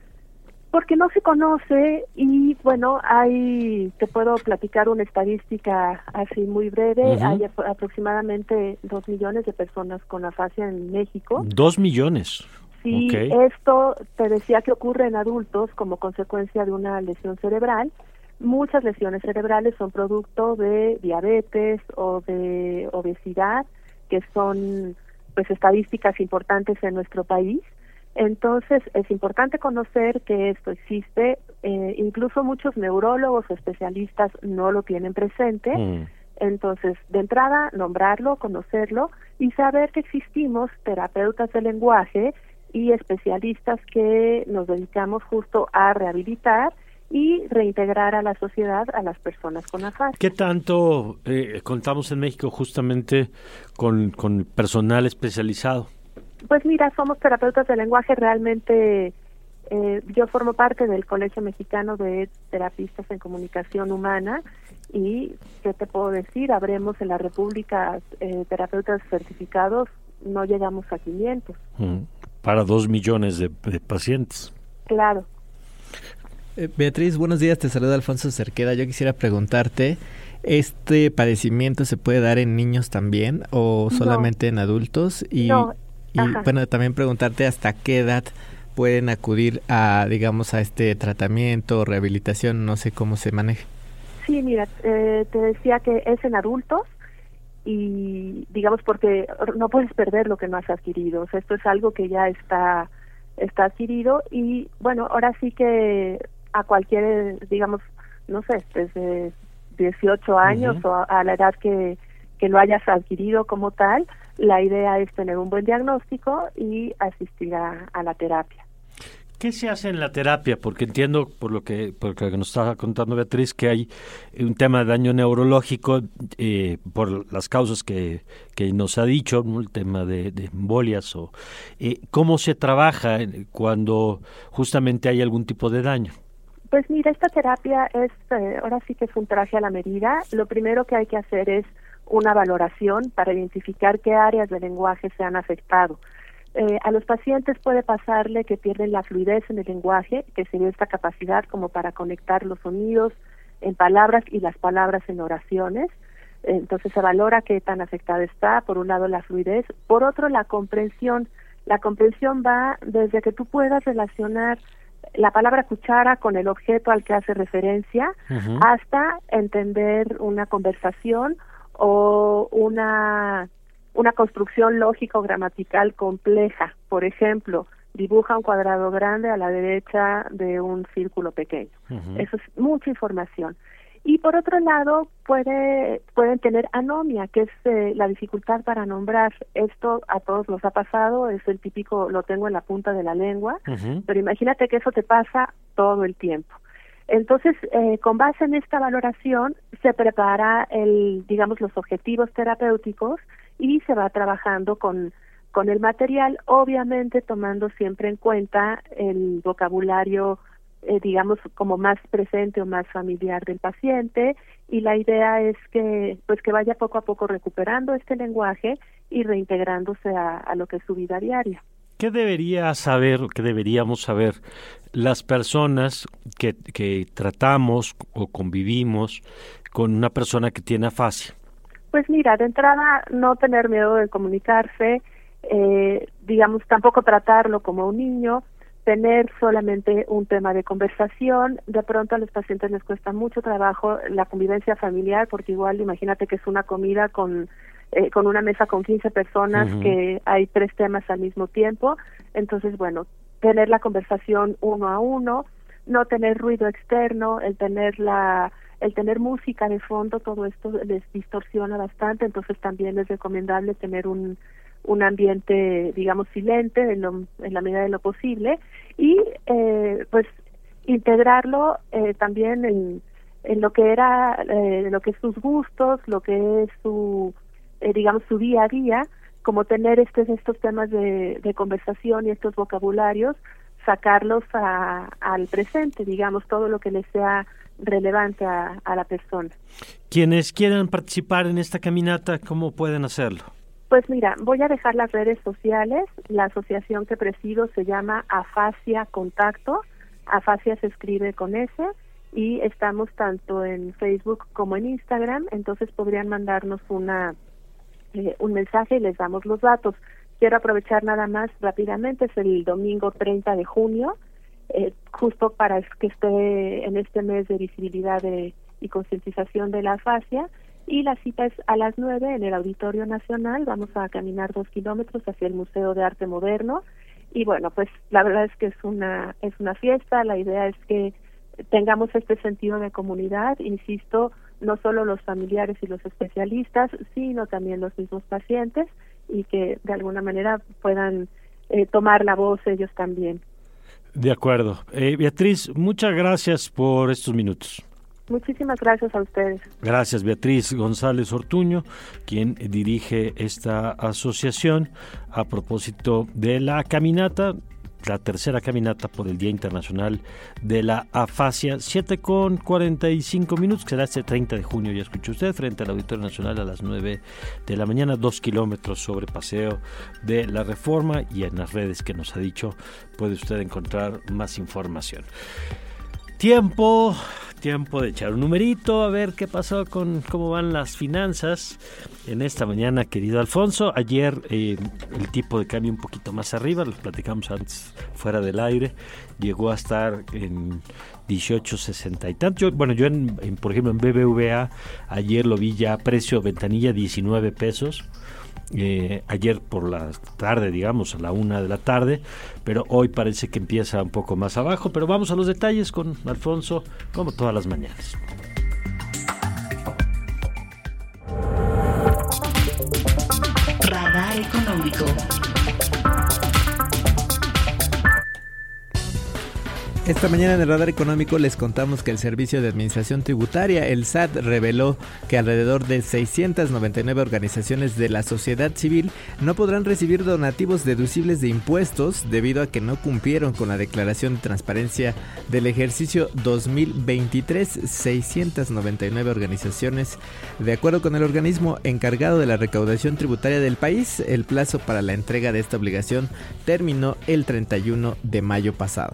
Porque no se conoce y bueno, hay, te puedo platicar una estadística así muy breve, uh-huh. Hay ap- aproximadamente dos millones de personas con afasia en México. ¿Dos millones? Sí, okay. Esto te decía que ocurre en adultos como consecuencia de una lesión cerebral. Muchas lesiones cerebrales son producto de diabetes o de obesidad, que son pues estadísticas importantes en nuestro país. Entonces es importante conocer que esto existe, eh, incluso muchos neurólogos o especialistas no lo tienen presente. Mm. Entonces, de entrada, nombrarlo, conocerlo y saber que existimos terapeutas del lenguaje y especialistas que nos dedicamos justo a rehabilitar y reintegrar a la sociedad a las personas con afasia. ¿Qué tanto eh, contamos en México justamente con, con personal especializado? Pues mira, somos terapeutas del lenguaje, realmente eh, yo formo parte del Colegio Mexicano de Terapistas en Comunicación Humana y, ¿qué te puedo decir? Habremos en la República eh, terapeutas certificados, no llegamos a quinientos. Mm, para dos millones de, de pacientes. Claro. Eh, Beatriz, buenos días, te saluda Alfonso Cerqueda. Yo quisiera preguntarte, ¿este padecimiento se puede dar en niños también o solamente no. en adultos? Y, no. y bueno, también preguntarte hasta qué edad pueden acudir a, digamos, a este tratamiento o rehabilitación, no sé cómo se maneja. Sí, mira, eh, te decía que es en adultos y, digamos, porque no puedes perder lo que no has adquirido. O sea, esto es algo que ya está, está adquirido y, bueno, ahora sí que a cualquier, digamos, no sé, desde dieciocho años uh-huh. o a, a la edad que, que lo hayas adquirido como tal, la idea es tener un buen diagnóstico y asistir a, a la terapia. ¿Qué se hace en la terapia? Porque entiendo, por lo que, por lo que nos estaba contando Beatriz, que hay un tema de daño neurológico eh, por las causas que, que nos ha dicho, ¿no? El tema de, de embolias. O, eh, ¿Cómo se trabaja cuando justamente hay algún tipo de daño? Pues mira, esta terapia es, eh, ahora sí que es un traje a la medida. Lo primero que hay que hacer es una valoración para identificar qué áreas del lenguaje se han afectado. Eh, a los pacientes puede pasarle que pierden la fluidez en el lenguaje, que sería esta capacidad como para conectar los sonidos en palabras y las palabras en oraciones. Eh, entonces se valora qué tan afectada está, por un lado la fluidez, por otro la comprensión. La comprensión va desde que tú puedas relacionar la palabra cuchara con el objeto al que hace referencia, uh-huh, hasta entender una conversación o una... una construcción lógico-gramatical compleja. Por ejemplo, dibuja un cuadrado grande a la derecha de un círculo pequeño. Uh-huh. Eso es mucha información. Y por otro lado, puede pueden tener anomia, que es eh, la dificultad para nombrar. Esto a todos nos ha pasado, es el típico, lo tengo en la punta de la lengua, uh-huh, pero imagínate que eso te pasa todo el tiempo. Entonces, eh, con base en esta valoración, se prepara el, digamos, los objetivos terapéuticos y se va trabajando con, con el material, obviamente tomando siempre en cuenta el vocabulario, eh, digamos, como más presente o más familiar del paciente, y la idea es que, pues, que vaya poco a poco recuperando este lenguaje y reintegrándose a, a lo que es su vida diaria. ¿Qué debería saber, qué deberíamos saber las personas que, que tratamos o convivimos con una persona que tiene afasia? Pues mira, de entrada no tener miedo de comunicarse, eh, digamos, tampoco tratarlo como un niño, tener solamente un tema de conversación. De pronto a los pacientes les cuesta mucho trabajo la convivencia familiar, porque igual imagínate que es una comida con eh, con una mesa con quince personas, uh-huh, que hay tres temas al mismo tiempo. Entonces, bueno, tener la conversación uno a uno, no tener ruido externo, el tener la el tener música de fondo, todo esto les distorsiona bastante, entonces también es recomendable tener un un ambiente, digamos, silente en, lo, en la medida de lo posible, y eh, pues integrarlo eh, también en, en lo que era, eh, lo que es sus gustos, lo que es su, eh, digamos, su día a día, como tener estos, estos temas de, de conversación y estos vocabularios, sacarlos a, al presente, digamos, todo lo que les sea relevante a, a la persona. Quienes quieran participar en esta caminata, ¿cómo pueden hacerlo? Pues mira, voy a dejar las redes sociales. La asociación que presido se llama Afasia Contacto. Afasia se escribe con S, y estamos tanto en Facebook como en Instagram, entonces podrían mandarnos una eh, un mensaje y les damos los datos. Quiero aprovechar nada más rápidamente, es el domingo treinta de junio, eh, justo para que esté en este mes de visibilidad de, y concientización de la afasia, y la cita es a las nueve en el Auditorio Nacional. Vamos a caminar dos kilómetros hacia el Museo de Arte Moderno, y bueno, pues la verdad es que es una es una fiesta. La idea es que tengamos este sentido de comunidad, insisto, no solo los familiares y los especialistas, sino también los mismos pacientes, y que de alguna manera puedan eh, tomar la voz ellos también. De acuerdo. Eh, Beatriz, muchas gracias por estos minutos. Muchísimas gracias a ustedes. Gracias, Beatriz González Ortuño, quien dirige esta asociación a propósito de la caminata, la tercera caminata por el Día Internacional de la Afasia, siete con cuarenta y cinco minutos, que será este treinta de junio, ya escuchó usted, frente al Auditorio Nacional a las nueve de la mañana, dos kilómetros sobre Paseo de la Reforma, y en las redes que nos ha dicho puede usted encontrar más información. Tiempo, tiempo de echar un numerito, a ver qué pasó con cómo van las finanzas en esta mañana, querido Alfonso. Ayer eh, el tipo de cambio un poquito más arriba, lo platicamos antes fuera del aire, llegó a estar en dieciocho sesenta y tanto. Yo, bueno, yo en, en, por ejemplo en B B V A ayer lo vi ya a precio ventanilla diecinueve pesos. Eh, ayer por la tarde, digamos, a la una de la tarde, pero hoy parece que empieza un poco más abajo. Pero vamos a los detalles con Alfonso, como todas las mañanas. Radar Económico. Esta mañana en el Radar Económico les contamos que el Servicio de Administración Tributaria, el S A T, reveló que alrededor de seiscientas noventa y nueve organizaciones de la sociedad civil no podrán recibir donativos deducibles de impuestos debido a que no cumplieron con la declaración de transparencia del ejercicio dos mil veintitrés. seiscientas noventa y nueve organizaciones. De acuerdo con el organismo encargado de la recaudación tributaria del país, el plazo para la entrega de esta obligación terminó el treinta y uno de mayo pasado.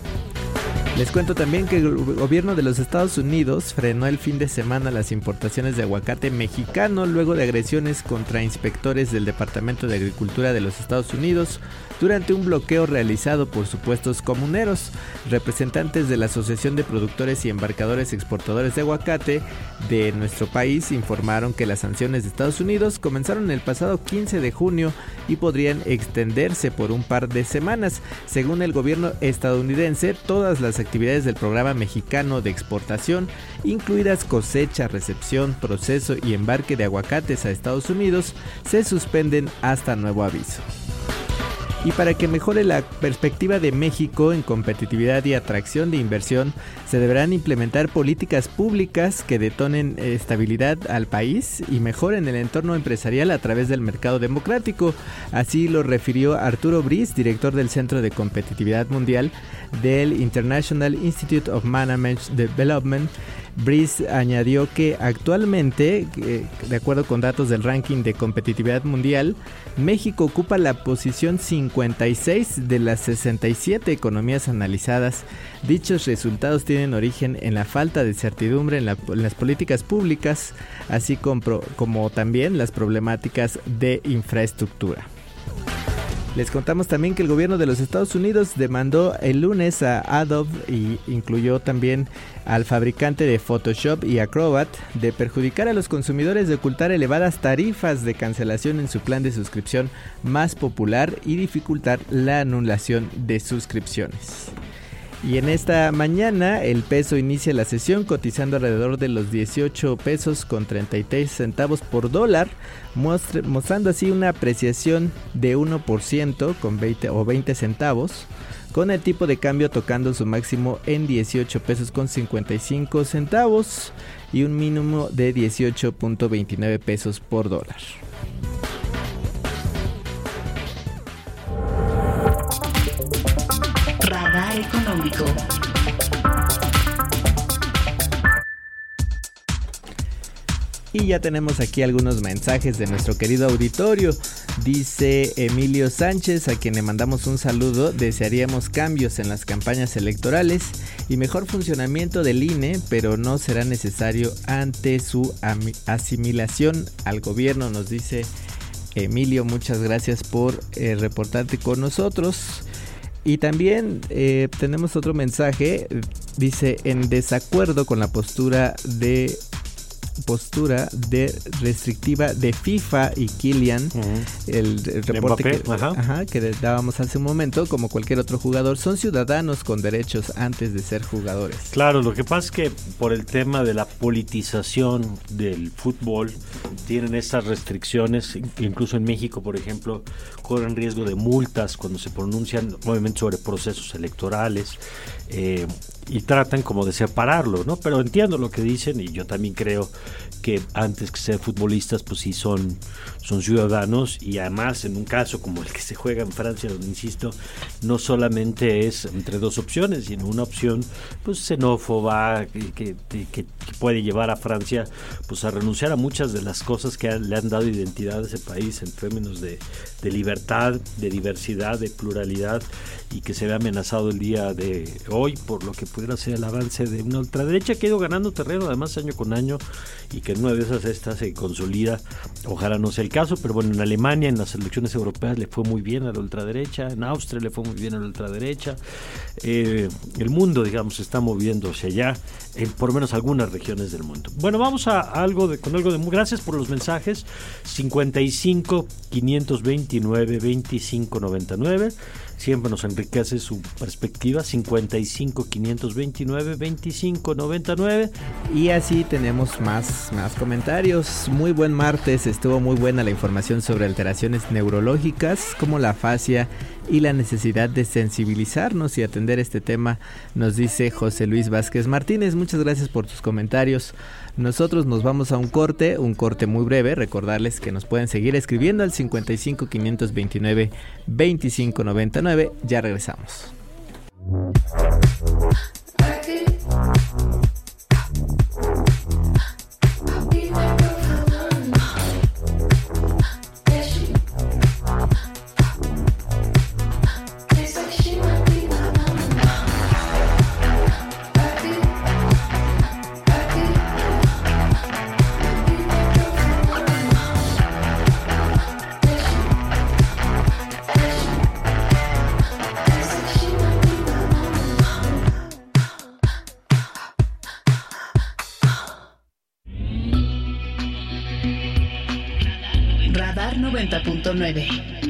Les cuento también que el gobierno de los Estados Unidos frenó el fin de semana las importaciones de aguacate mexicano luego de agresiones contra inspectores del Departamento de Agricultura de los Estados Unidos durante un bloqueo realizado por supuestos comuneros. Representantes de la Asociación de Productores y Embarcadores Exportadores de Aguacate de nuestro país informaron que las sanciones de Estados Unidos comenzaron el pasado quince de junio y podrían extenderse por un par de semanas. Según el gobierno estadounidense, todas las actividades del programa mexicano de exportación, incluidas cosecha, recepción, proceso y embarque de aguacates a Estados Unidos, se suspenden hasta nuevo aviso. Y para que mejore la perspectiva de México en competitividad y atracción de inversión, se deberán implementar políticas públicas que detonen estabilidad al país y mejoren el entorno empresarial a través del mercado democrático. Así lo refirió Arturo Briz, director del Centro de Competitividad Mundial del International Institute of Management Development. Briz añadió que actualmente, eh, de acuerdo con datos del ranking de competitividad mundial, México ocupa la posición cincuenta y seis de las sesenta y siete economías analizadas. Dichos resultados tienen origen en la falta de certidumbre en, la, en las políticas públicas, así como, como también las problemáticas de infraestructura. Les contamos también que el gobierno de los Estados Unidos demandó el lunes a Adobe y incluyó también al fabricante de Photoshop y Acrobat de perjudicar a los consumidores, de ocultar elevadas tarifas de cancelación en su plan de suscripción más popular y dificultar la anulación de suscripciones. Y en esta mañana el peso inicia la sesión cotizando alrededor de los dieciocho pesos con treinta y tres centavos por dólar, mostre, mostrando así una apreciación de uno por ciento con veinte o veinte centavos, con el tipo de cambio tocando su máximo en dieciocho pesos con cincuenta y cinco centavos y un mínimo de dieciocho punto veintinueve pesos por dólar. Radar Económico. Y ya tenemos aquí algunos mensajes de nuestro querido auditorio. Dice Emilio Sánchez, a quien le mandamos un saludo: desearíamos cambios en las campañas electorales y mejor funcionamiento del I N E, pero no será necesario ante su asimilación al gobierno, nos dice Emilio. Muchas gracias por eh, reportarte con nosotros. Y también eh, tenemos otro mensaje, dice: en desacuerdo con la postura de postura de restrictiva de FIFA y Kylian, uh-huh. el, el reporte Mbappé, que, ajá. Ajá, que dábamos hace un momento, como cualquier otro jugador, son ciudadanos con derechos antes de ser jugadores. Claro, lo que pasa es que por el tema de la politización del fútbol tienen estas restricciones, incluso en México, por ejemplo, corren riesgo de multas cuando se pronuncian obviamente sobre procesos electorales, eh, y tratan como de separarlo, ¿no? Pero entiendo lo que dicen y yo también creo que antes que ser futbolistas, pues sí son, son ciudadanos, y además en un caso como el que se juega en Francia, donde insisto, no solamente es entre dos opciones, sino una opción pues xenófoba que, que, que, que puede llevar a Francia pues a renunciar a muchas de las cosas que han, le han dado identidad a ese país en términos de, de libertad, de diversidad, de pluralidad, y que se ve amenazado el día de hoy por lo que pudiera ser el avance de una ultraderecha que ha ido ganando terreno además año con año, y que en una de esas estas se consolida. Ojalá no sea el caso, pero bueno, en Alemania en las elecciones europeas le fue muy bien a la ultraderecha, en Austria le fue muy bien a la ultraderecha, eh, el mundo digamos se está moviendo hacia allá, en por lo menos algunas regiones del mundo. Bueno, vamos a algo de, con algo de gracias por los mensajes. Cincuenta y cinco quinientos veintinueve veinticinco noventa y nueve, siempre nos enriquece su perspectiva. Cincuenta y cinco quinientos veintinueve veinticinco noventa y nueve. Y así tenemos más, más comentarios. Muy buen martes, estuvo muy buena la información sobre alteraciones neurológicas como la afasia y la necesidad de sensibilizarnos y atender este tema, nos dice José Luis Vázquez Martínez. Muchas gracias por tus comentarios. Nosotros nos vamos a un corte, un corte muy breve. Recordarles que nos pueden seguir escribiendo al cincuenta y cinco, quinientos veintinueve, veinticinco noventa y nueve. Ya regresamos. Radar noventa punto nueve.